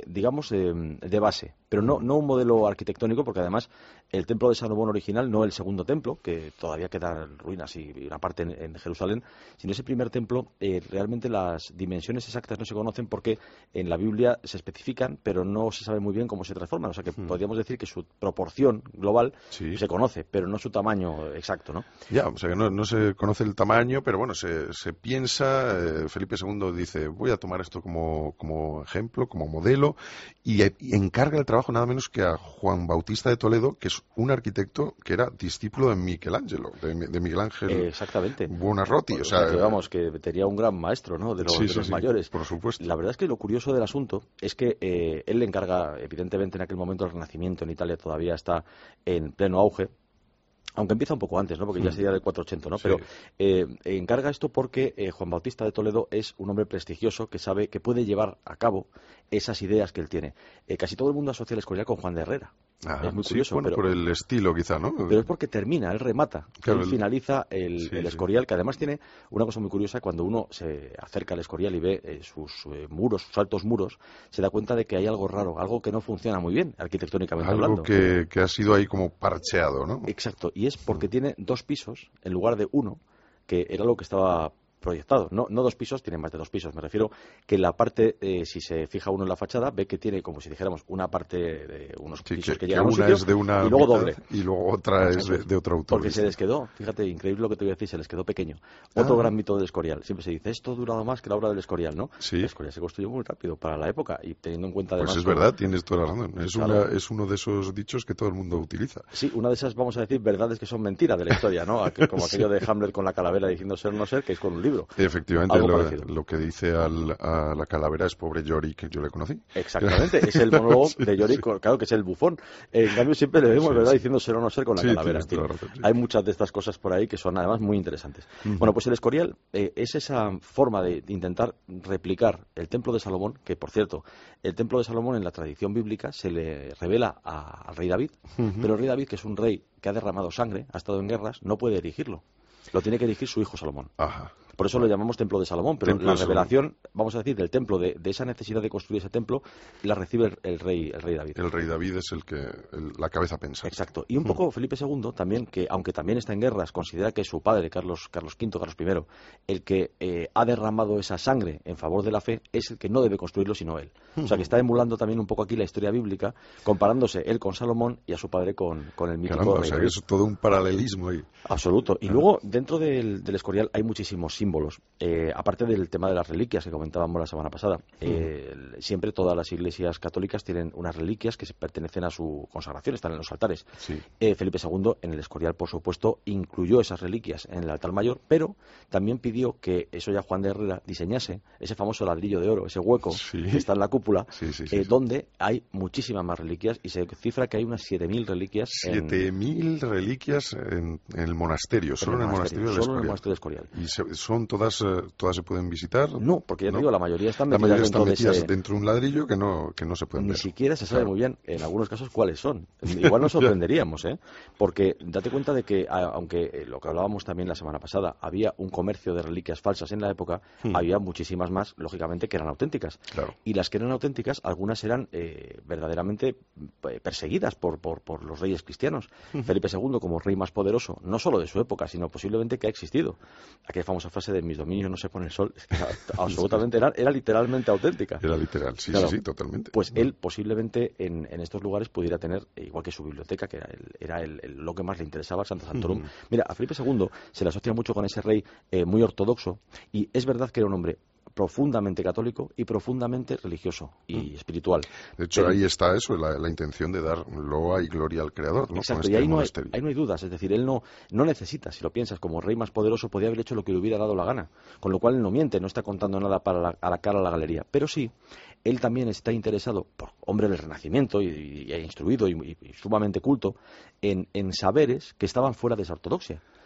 base, pero no un modelo arquitectónico, porque además el Templo de Salomón original, no el segundo templo, que todavía quedan ruinas y una parte en Jerusalén, sino ese primer templo, realmente las dimensiones exactas no se conocen porque en la Biblia se especifican, pero no se sabe muy bien cómo se transforman. O sea que podríamos decir que su proporción global se conoce, pero no su tamaño exacto, ¿no? Ya, o sea que no se conoce el tamaño, pero bueno, se piensa, Felipe II dice, voy a tomar esto como ejemplo, como modelo, y encarga el trabajo nada menos que a Juan Bautista de Toledo, que es un arquitecto que era discípulo de Michelangelo, de Miguel Ángel exactamente. Buonarroti. O sea, que vamos, que tenía un gran maestro, ¿no? De los mayores. Por supuesto. La verdad es que lo curioso del asunto es que él le encarga, evidentemente en aquel momento el Renacimiento en Italia todavía está en pleno auge, aunque empieza un poco antes, ¿no? Porque ya sería del 480, ¿no? Pero encarga esto porque Juan Bautista de Toledo es un hombre prestigioso que sabe que puede llevar a cabo esas ideas que él tiene. Casi todo el mundo asocia el Escorial con Juan de Herrera. Es muy curioso. Bueno, por el estilo quizá, ¿no? Pero es porque termina, él remata, claro, él finaliza el Escorial, que además tiene una cosa muy curiosa: cuando uno se acerca al Escorial y ve sus muros, sus altos muros, se da cuenta de que hay algo raro, algo que no funciona muy bien arquitectónicamente hablando. Algo que ha sido ahí como parcheado, ¿no? Exacto, y es porque tiene 2 pisos en lugar de 1, que era lo que estaba proyectado. No 2 pisos, tiene más de 2 pisos. Me refiero que la parte, si se fija uno en la fachada, ve que tiene, como si dijéramos, una parte de unos pisos que llegan a un sitio, es de una y luego mitad, doble. Y luego otra es de otro autor. Porque se les quedó, fíjate, increíble lo que te voy a decir, se les quedó pequeño. Otro gran mito del Escorial. Siempre se dice, esto ha durado más que la obra del Escorial, ¿no? Sí. El Escorial se construyó muy rápido para la época y teniendo en cuenta además... Pues es verdad, tienes toda la razón. Es uno de esos dichos que todo el mundo utiliza. Sí, una de esas, vamos a decir, verdades que son mentiras de la historia, ¿no? Como aquello de Hamlet con la calavera diciendo ser o no ser, que es con un libro. Efectivamente, lo que dice a la calavera es pobre Yorick, que yo le conocí. Exactamente, es el monólogo de Yorick, claro que es el bufón. En cambio siempre le vemos, ¿verdad?, diciendo ser o no ser con la calavera. Hay muchas de estas cosas por ahí que son además muy interesantes. Bueno, pues el Escorial es esa forma de intentar replicar el Templo de Salomón, que por cierto, el Templo de Salomón en la tradición bíblica se le revela al rey David, pero el rey David, que es un rey que ha derramado sangre, ha estado en guerras, no puede erigirlo. Lo tiene que erigir su hijo Salomón. Ajá. Por eso lo llamamos Templo de Salomón, pero la revelación, vamos a decir, del templo, de esa necesidad de construir ese templo, la recibe el rey David. El rey David es la cabeza pensante. Exacto. Y un poco Felipe II también, que aunque también está en guerras, considera que es su padre, Carlos V, Carlos I, el que ha derramado esa sangre en favor de la fe, es el que no debe construirlo sino él. O sea que está emulando también un poco aquí la historia bíblica, comparándose él con Salomón y a su padre con el mítico rey. O sea que es todo un paralelismo ahí. Absoluto. Y luego, dentro del Escorial hay muchísimos símbolos. Aparte del tema de las reliquias que comentábamos la semana pasada, siempre todas las iglesias católicas tienen unas reliquias que pertenecen a su consagración, están en los altares. Sí. Felipe II en el Escorial, por supuesto, incluyó esas reliquias en el altar mayor, pero también pidió que eso ya Juan de Herrera diseñase ese famoso ladrillo de oro, ese hueco que está en la cúpula, donde hay muchísimas más reliquias y se cifra que hay unas 7.000 reliquias. 7.000 reliquias en el monasterio, solo en el monasterio del Escorial. ¿Y son todas se pueden visitar? No, porque ya te digo, la mayoría están metidas dentro de un ladrillo que no se pueden ver. Ni siquiera se sabe muy bien, en algunos casos, cuáles son. Igual nos sorprenderíamos, porque date cuenta de que, aunque lo que hablábamos también la semana pasada, había un comercio de reliquias falsas en la época, había muchísimas más, lógicamente, que eran auténticas. Claro. Y las que eran auténticas, algunas eran verdaderamente perseguidas por los reyes cristianos. Felipe II, como rey más poderoso, no solo de su época, sino posiblemente que ha existido. Aquella famosa frase de mis dominios no se pone el sol, absolutamente era literalmente auténtica. Era literal, sí, totalmente. Pues él posiblemente en estos lugares pudiera tener, igual que su biblioteca, que era lo que más le interesaba, el Sancta Sanctorum. Mira, a Felipe II se le asocia mucho con ese rey muy ortodoxo, y es verdad que era un hombre profundamente católico y profundamente religioso y espiritual. De hecho, ahí está eso, la intención de dar loa y gloria al Creador, ¿no? Exacto, y ahí no hay dudas, es decir, él no necesita, si lo piensas, como rey más poderoso, podía haber hecho lo que le hubiera dado la gana, con lo cual él no miente, no está contando nada a la cara a la galería, pero sí, él también está interesado, por hombre del Renacimiento y instruido y sumamente culto, en saberes que estaban fuera de esa ortodoxia.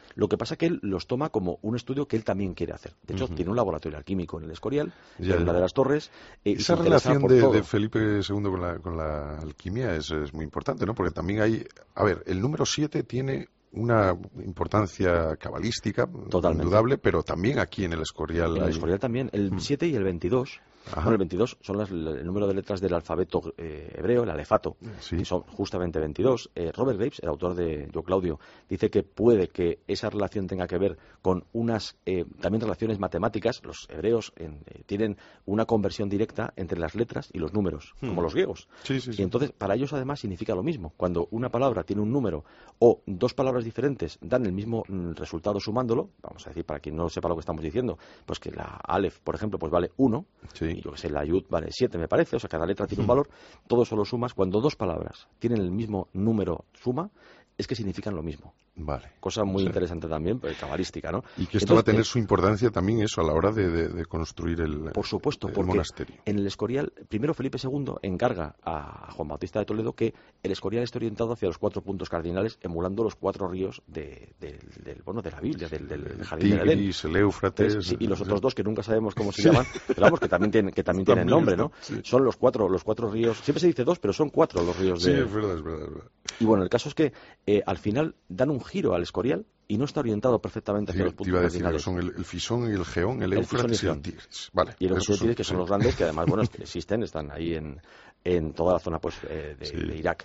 Lo que pasa es que él los toma como un estudio que él también quiere hacer. De hecho, tiene un laboratorio alquímico en el Escorial, en una de las torres. Esa relación de Felipe II con la alquimia es muy importante, ¿no? Porque también hay... A ver, el número 7 tiene una importancia cabalística indudable, pero también aquí en el Escorial. En el Escorial también. El 7 y el 22... Bueno, el 22 son el número de letras del alfabeto hebreo, el alefato, que son justamente 22. Robert Graves, el autor de Yo Claudio, dice que puede que esa relación tenga que ver con unas también relaciones matemáticas. Los hebreos tienen una conversión directa entre las letras y los números, como los griegos. Y entonces, para ellos además significa lo mismo. Cuando una palabra tiene un número o dos palabras diferentes dan el mismo resultado sumándolo, vamos a decir, para quien no sepa lo que estamos diciendo, pues que la Aleph, por ejemplo, pues vale 1. Y yo que sé, la Yud vale 7, me parece, o sea, cada letra tiene un valor, todo eso lo sumas. Cuando dos palabras tienen el mismo número suma, es que significan lo mismo. Vale. Cosa muy interesante también, cabalística, ¿no? Y que esto va a tener su importancia también eso a la hora de construir el por supuesto, porque monasterio. En el Escorial, primero Felipe II encarga a Juan Bautista de Toledo que el Escorial esté orientado hacia los 4 puntos cardinales, emulando los 4 ríos de la Biblia, del Jardín del Edén. Tigris, el Éufrates... y los otros 2 que nunca sabemos cómo se llaman, pero vamos, que también tienen nombre, ¿no? Son los cuatro ríos, siempre se dice 2, pero son 4 los ríos de... Sí, es verdad. Y bueno, el caso es que al final dan un giro al Escorial y no está orientado perfectamente hacia los puntos cardinales. Son el Fisón y el Geón, el Éufrates y el Tigris. Vale, y el Tigris, que son los grandes, que además, bueno, existen, están ahí en toda la zona pues de Irak.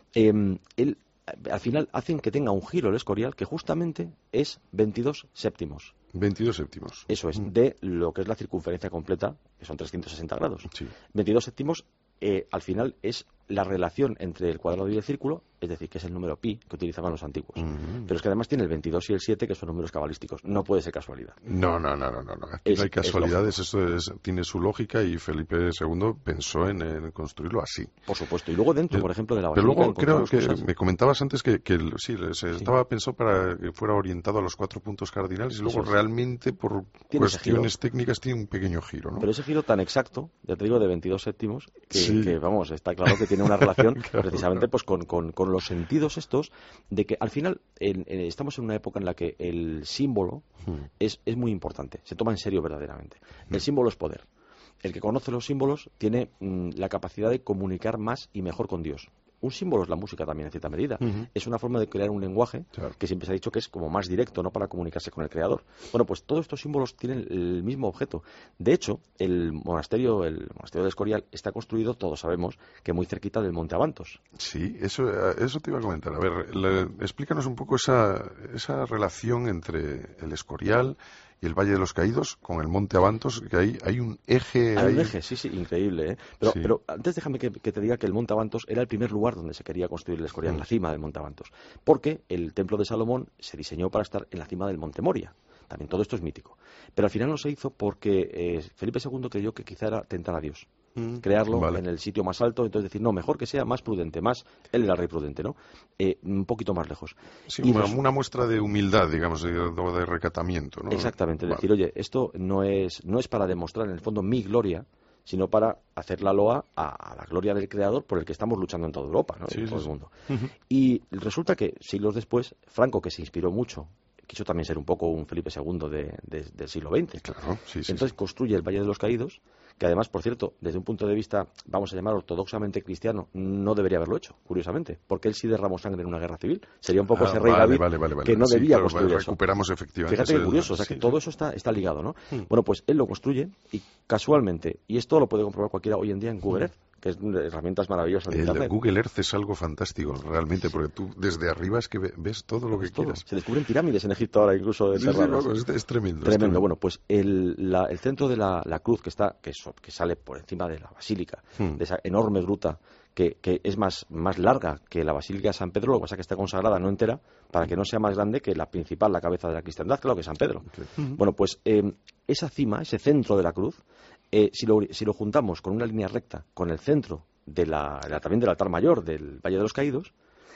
Al final hacen que tenga un giro el Escorial que justamente es 22 séptimos. 22 séptimos. Eso es, de lo que es la circunferencia completa, que son 360 grados. 22 séptimos, al final, es la relación entre el cuadrado y el círculo, es decir, que es el número pi que utilizaban los antiguos. Pero es que además tiene el 22 y el 7, que son números cabalísticos. No puede ser casualidad. No. Aquí no hay casualidades, tiene su lógica y Felipe II pensó en construirlo así. Por supuesto. Y luego dentro, por ejemplo, de la basílica... Pero luego creo que me comentabas antes que estaba pensado para que fuera orientado a los 4 puntos cardinales y luego realmente, por cuestiones técnicas, tiene un pequeño giro, ¿no? Pero ese giro tan exacto, ya te digo, de 22 séptimos, que vamos, está claro que tiene una relación precisamente pues con los sentidos estos de que al final estamos en una época en la que el símbolo es muy importante, se toma en serio verdaderamente. El símbolo es poder. El que conoce los símbolos tiene la capacidad de comunicar más y mejor con Dios. Un símbolo es la música también, en cierta medida. Es una forma de crear un lenguaje que siempre se ha dicho que es como más directo, ¿no?, para comunicarse con el creador. Bueno, pues todos estos símbolos tienen el mismo objeto. De hecho, el monasterio de Escorial está construido, todos sabemos, que muy cerquita del Monte Abantos. Sí, eso te iba a comentar. A ver, explícanos un poco esa relación entre el Escorial y el Valle de los Caídos con el Monte Abantos, que hay un eje... Hay un eje, sí, increíble, ¿eh? Pero antes déjame que te diga que el Monte Abantos era el primer lugar donde se quería construir el Escorial, en la cima del Monte Abantos, porque el Templo de Salomón se diseñó para estar en la cima del Monte Moria. También todo esto es mítico. Pero al final no se hizo porque Felipe II creyó que quizá era tentar a Dios. Crearlo en el sitio más alto, entonces decir, no, mejor que sea más prudente, él era el rey prudente, ¿no? Un poquito más lejos. Sí, una muestra de humildad, digamos, de recatamiento, ¿no? Exactamente, decir, oye, esto no es para demostrar en el fondo mi gloria, sino para hacer la loa a la gloria del Creador por el que estamos luchando en toda Europa, ¿no? En todo el mundo. Y resulta que siglos después, Franco, que se inspiró mucho, quiso también ser un poco un Felipe II del siglo XX. Claro, entonces construye el Valle de los Caídos, que además, por cierto, desde un punto de vista, vamos a llamar ortodoxamente cristiano, no debería haberlo hecho, curiosamente, porque él sí derramó sangre en una guerra civil. Sería un poco ese rey David que no debía construir eso. Recuperamos efectivamente. Fíjate qué curioso, o sea que todo eso está ligado, ¿no? Bueno, pues él lo construye y casualmente, y esto lo puede comprobar cualquiera hoy en día en Google Earth, que es herramientas maravillosas de Internet. Google Earth es algo fantástico, realmente, porque tú desde arriba es que ves todo lo que quieras. Se descubren pirámides en Egipto ahora, incluso enterradas. Es tremendo. Tremendo. Bueno, pues el centro de la cruz que sale por encima de la basílica, de esa enorme gruta que es más larga que la Basílica de San Pedro, lo que pasa es que está consagrada no entera, para que no sea más grande que la principal, la cabeza de la cristiandad, claro, que es San Pedro. Bueno, pues esa cima, ese centro de la cruz, si lo juntamos con una línea recta con el centro también del altar mayor del Valle de los Caídos,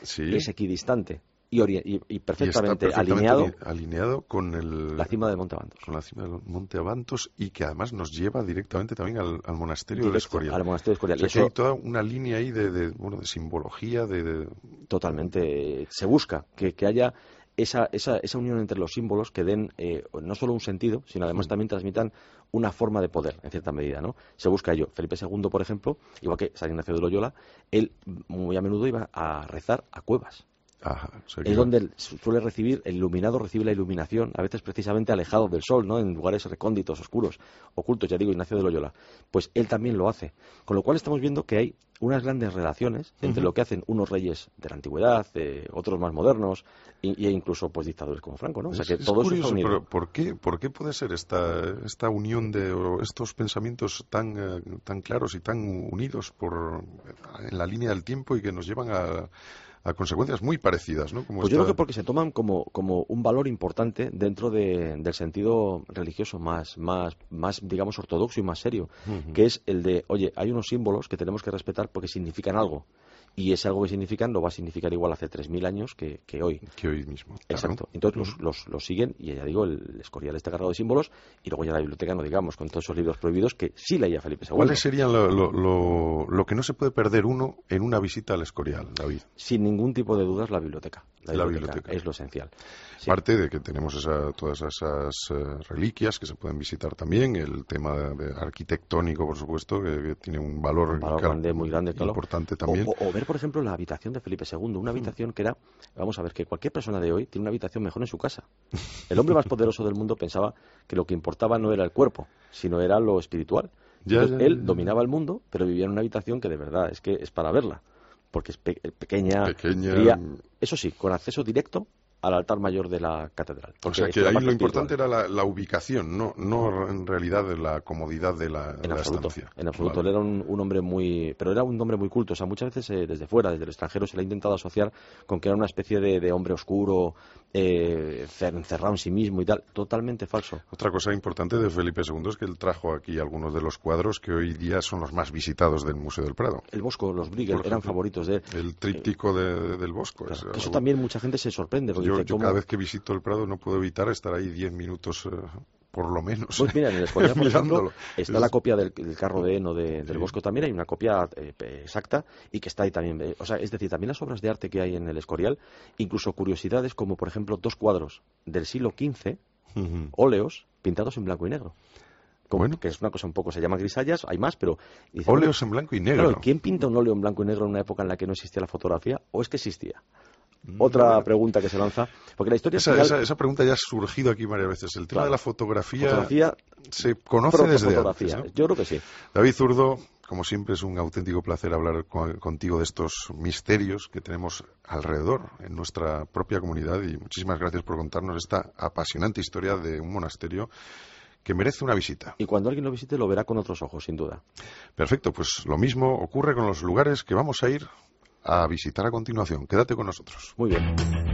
es equidistante y perfectamente alineado con la cima del Monte Abantos. Con la cima del Monte Abantos, y que además nos lleva directamente también al monasterio del Escorial. Al monasterio del Escorial. O sea, que hay toda una línea ahí de simbología, Totalmente. Se busca que haya esa unión entre los símbolos que den no solo un sentido, sino además también transmitan una forma de poder, en cierta medida, ¿no? Se busca ello. Felipe II, por ejemplo, igual que San Ignacio de Loyola, él muy a menudo iba a rezar a cuevas. Ajá, es donde él suele recibir, el iluminado recibe la iluminación, a veces precisamente alejado del sol, ¿no? En lugares recónditos, oscuros, ocultos, ya digo, Ignacio de Loyola. Pues él también lo hace. Con lo cual estamos viendo que hay unas grandes relaciones entre lo que hacen unos reyes de la antigüedad, otros más modernos, e incluso pues dictadores como Franco, ¿no? O sea que todo curioso, eso está unido. Pero ¿por qué puede ser esta unión de estos pensamientos tan claros y tan unidos en la línea del tiempo y que nos llevan a consecuencias muy parecidas, ¿no? Pues yo creo que porque se toman como un valor importante dentro del sentido religioso más digamos, ortodoxo y más serio, que es el de, oye, hay unos símbolos que tenemos que respetar porque significan algo. Y ese algo que significan no va a significar igual hace 3.000 años que hoy. Que hoy mismo. Exacto. Claro. Entonces los siguen, y ya digo, el Escorial está cargado de símbolos, y luego ya la biblioteca, no digamos, con todos esos libros prohibidos que sí leía Felipe II. ¿Cuáles serían lo que no se puede perder uno en una visita al Escorial, David? Sin ningún tipo de dudas, la biblioteca. La biblioteca es lo esencial. Sí. Parte de que tenemos todas esas reliquias que se pueden visitar también, el tema arquitectónico, por supuesto, que tiene un valor grande, muy grande, claro. Importante también. O ver, por ejemplo, la habitación de Felipe II, una habitación que era, vamos a ver, que cualquier persona de hoy tiene una habitación mejor en su casa. El hombre más poderoso del mundo pensaba que lo que importaba no era el cuerpo, sino era lo espiritual. Entonces, él dominaba el mundo, pero vivía en una habitación que de verdad es que es para verla, porque es pequeña, fría, eso sí, con acceso directo al altar mayor de la catedral. O sea que ahí lo importante era la ubicación, no en realidad la comodidad de la estancia. En absoluto, él era un hombre pero era un hombre muy culto. O sea, muchas veces desde fuera, desde el extranjero, se le ha intentado asociar con que era una especie de hombre oscuro, encerrado en sí mismo y tal. Totalmente falso. Otra cosa importante de Felipe II es que él trajo aquí algunos de los cuadros que hoy día son los más visitados del Museo del Prado. El Bosco, los Bruegel, eran favoritos de él. El tríptico del Bosco. Claro, eso también mucha gente se sorprende. Yo cada vez que visito el Prado no puedo evitar estar ahí 10 minutos por lo menos. Pues mira, en el Escorial, por ejemplo, está la copia del carro de heno del Bosco también, hay una copia exacta y que está ahí también. O sea, es decir, también las obras de arte que hay en el Escorial, incluso curiosidades como, por ejemplo, 2 cuadros del siglo XV, óleos, pintados en blanco y negro. Bueno, que es una cosa un poco, se llama grisallas, hay más, pero... Dice, óleos en blanco y negro. Claro, ¿quién pinta un óleo en blanco y negro en una época en la que no existía la fotografía? ¿O es que existía? Otra pregunta que se lanza, porque la historia esa pregunta ya ha surgido aquí varias veces. El tema de la fotografía se conoce desde antes, ¿no? Yo creo que sí. David Zurdo, como siempre es un auténtico placer hablar contigo de estos misterios que tenemos alrededor en nuestra propia comunidad, y muchísimas gracias por contarnos esta apasionante historia de un monasterio que merece una visita. Y cuando alguien lo visite lo verá con otros ojos, sin duda. Perfecto, pues lo mismo ocurre con los lugares que vamos a ir a visitar a continuación. Quédate con nosotros. Muy bien.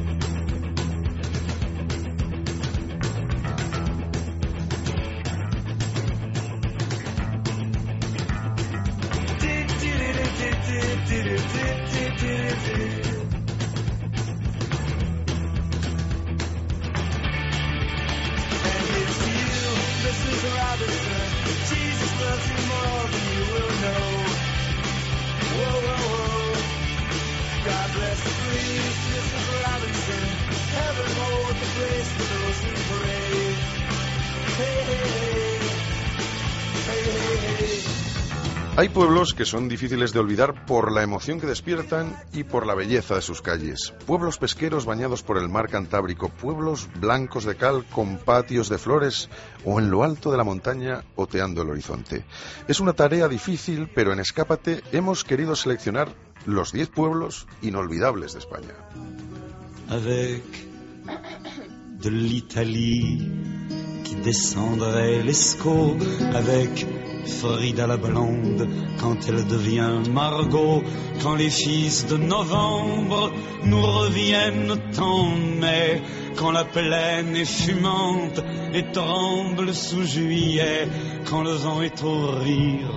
Hay pueblos que son difíciles de olvidar por la emoción que despiertan y por la belleza de sus calles. Pueblos pesqueros bañados por el mar Cantábrico, pueblos blancos de cal con patios de flores o en lo alto de la montaña oteando el horizonte. Es una tarea difícil, pero en Escápate hemos querido seleccionar los 10 pueblos inolvidables de España. Avec de l'Italie qui descendrait l'Escaut, avec Frida la blonde quand elle devient Margot, quand les fils de novembre nous reviennent en mai, quand la plaine est fumante et tremble sous juillet, quand le vent est au rire,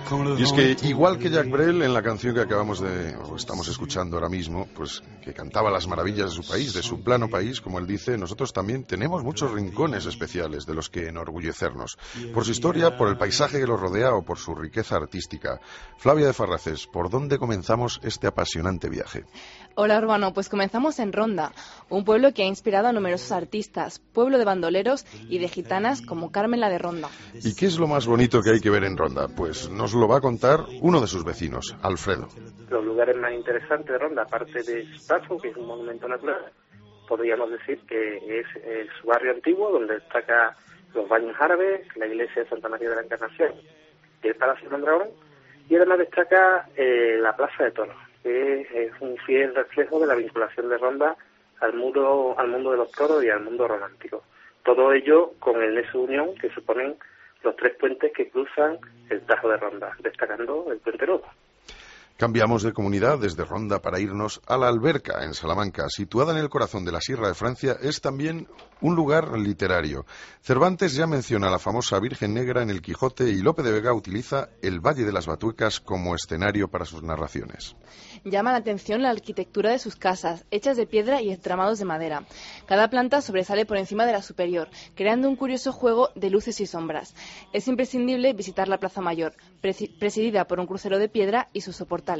Y es que, igual que Jacques Brel, en la canción que estamos escuchando ahora mismo, pues que cantaba las maravillas de su país, de su plano país, como él dice, nosotros también tenemos muchos rincones especiales de los que enorgullecernos, por su historia, por el paisaje que los rodea o por su riqueza artística. Flavia de Farraces, ¿por dónde comenzamos este apasionante viaje? Hola, Urbano, pues comenzamos en Ronda, un pueblo que ha inspirado a numerosos artistas, pueblo de bandoleros y de gitanas como Carmen la de Ronda. ¿Y qué es lo más bonito que hay que ver en Ronda? Pues nos lo va a contar uno de sus vecinos, Alfredo. Los lugares más interesantes de Ronda, aparte de Stazo, que es un monumento natural, podríamos decir que es su barrio antiguo, donde destaca los baños árabes, la iglesia de Santa María de la Encarnación y el Palacio de Mondragón, y además destaca la Plaza de Toros, que es un fiel reflejo de la vinculación de Ronda al mundo de los toros y al mundo romántico. Todo ello con el nexo de unión que suponen los 3 puentes que cruzan el Tajo de Ronda, destacando el Puente Nuevo. Cambiamos de comunidad desde Ronda para irnos a la Alberca, en Salamanca. Situada en el corazón de la Sierra de Francia, es también un lugar literario. Cervantes ya menciona la famosa Virgen Negra en el Quijote y Lope de Vega utiliza el Valle de las Batuecas como escenario para sus narraciones. Llama la atención la arquitectura de sus casas, hechas de piedra y entramados de madera. Cada planta sobresale por encima de la superior, creando un curioso juego de luces y sombras. Es imprescindible visitar la Plaza Mayor, presidida por un crucero de piedra y sus soportales.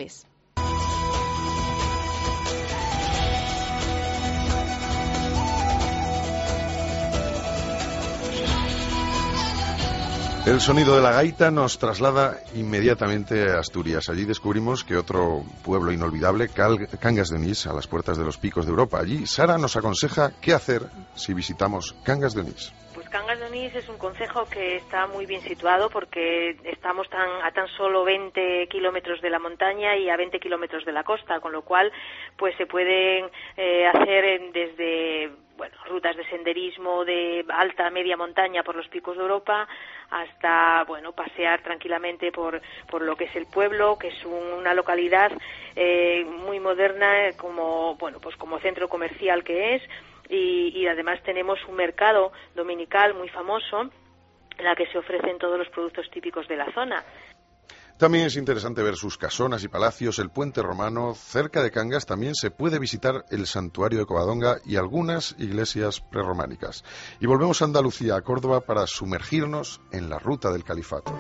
El sonido de la gaita nos traslada inmediatamente a Asturias. Allí descubrimos que otro pueblo inolvidable, Cangas de Onís, a las puertas de los picos de Europa. Allí Sara nos aconseja qué hacer si visitamos Cangas de Onís. Pues Cangas de Onís es un concejo que está muy bien situado porque estamos a tan solo 20 kilómetros de la montaña y a 20 kilómetros de la costa, con lo cual pues se pueden hacer desde rutas de senderismo de alta, media montaña por los picos de Europa, hasta pasear tranquilamente por lo que es el pueblo, que es una localidad muy moderna como centro comercial que es, y además tenemos un mercado dominical muy famoso en la que se ofrecen todos los productos típicos de la zona. También es interesante ver sus casonas y palacios, el puente romano. Cerca de Cangas también se puede visitar el santuario de Covadonga y algunas iglesias prerrománicas. Y volvemos a Andalucía, a Córdoba, para sumergirnos en la ruta del califato.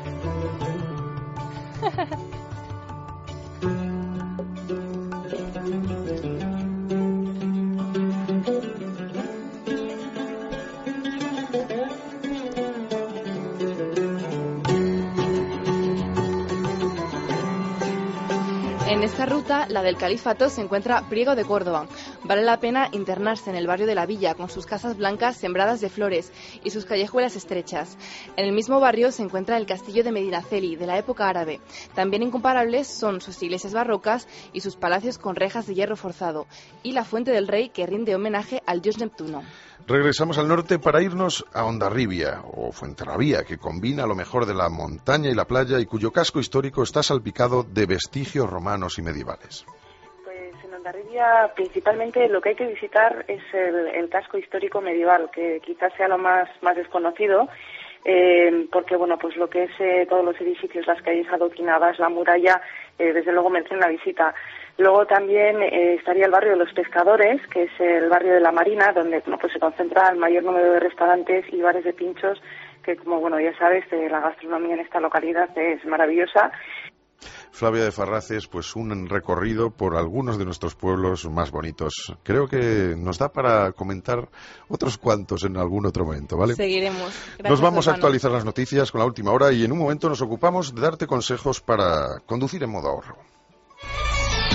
En esta ruta, la del Califato, se encuentra Priego de Córdoba. Vale la pena internarse en el barrio de la Villa, con sus casas blancas sembradas de flores y sus callejuelas estrechas. En el mismo barrio se encuentra el castillo de Medinaceli, de la época árabe. También incomparables son sus iglesias barrocas y sus palacios con rejas de hierro forzado, y la Fuente del Rey, que rinde homenaje al dios Neptuno. Regresamos al norte para irnos a Hondarribia, o Fuenterrabía, que combina lo mejor de la montaña y la playa y cuyo casco histórico está salpicado de vestigios romanos y medievales. Pues en Hondarribia principalmente lo que hay que visitar es el casco histórico medieval, que quizás sea lo más desconocido, porque pues lo que es todos los edificios, las calles adoquinadas, la muralla, desde luego merecen la visita. Luego también estaría el barrio de los pescadores, que es el barrio de la Marina, donde se concentra el mayor número de restaurantes y bares de pinchos, que como ya sabes, la gastronomía en esta localidad es maravillosa. Flavia de Farraces, pues un recorrido por algunos de nuestros pueblos más bonitos. Creo que nos da para comentar otros cuantos en algún otro momento, ¿vale? Seguiremos. Gracias, nos vamos Urbano. a actualizar las noticias con la última hora y en un momento nos ocupamos de darte consejos para conducir en modo ahorro.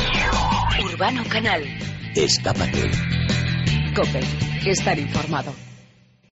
Urbano Canal. Escápate. COPE. Estar informado.